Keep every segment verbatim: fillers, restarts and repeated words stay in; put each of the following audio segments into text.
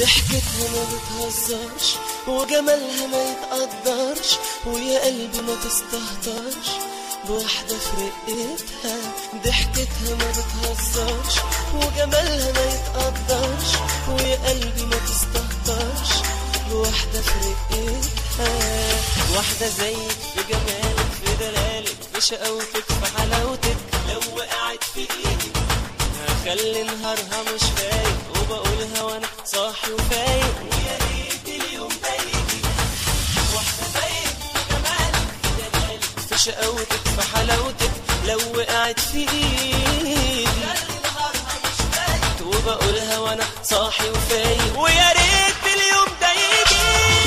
ضحكتها ما بتهزرش وجمالها ما يتقدرش، ويا قلبي ما تستهترش بواحدة في رقتها. ضحكتها ما بتهزرش وجمالها ما يتقدرش، ويا قلبي ما تستهترش بواحدة في رقتها. واحدة زيك في جمالك في دلالك في شقاوتك في حلاوتك، لو وقعت في ايدي هخلي نهارها مش فايق، وبقولها وانا صاحي وفايق ويا ريت اليوم ده يجي. واحدة زيك في جمالك في دلالك في شقاوتك في حلاوتك، لو وقعت في ايدي هخلي نهارها مش فايق، وبقولها وانا صاحي وفايق ويا ريت اليوم ده يجي.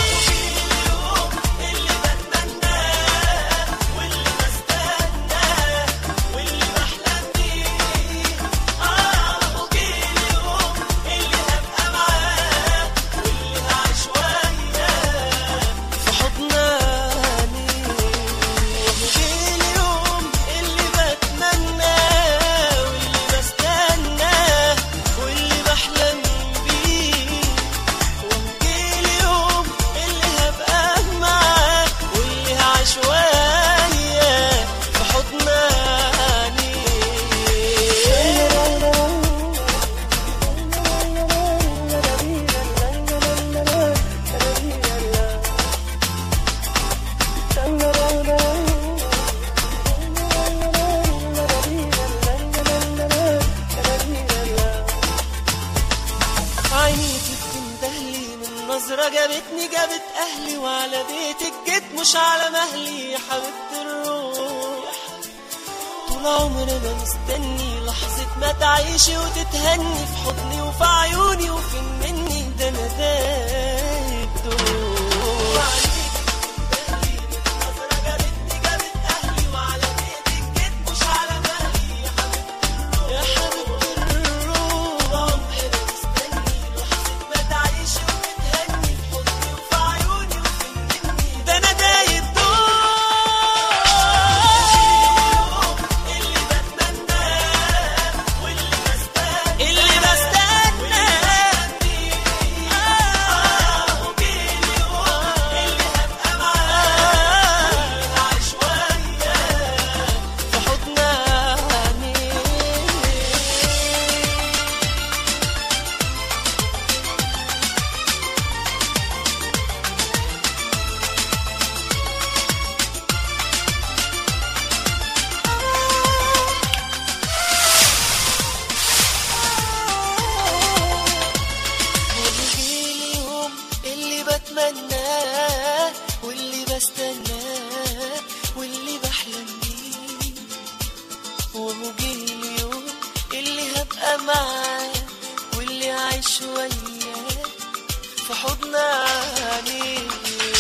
نظرة جابتني جابت أهلي وعلى بيتك جيت مش على مهلي يا حبيبة الروح. طول عمري أنا مستني لحظة ما تعيشي وتتهني في حضني وفي عيوني وفي مني، ده أنا دايب دروح. بتمناه واللي بستناه واللي بحلم بيه، وهو جه اليوم اللي هبقى معاه واللي عايش وياه في حضن عينيه.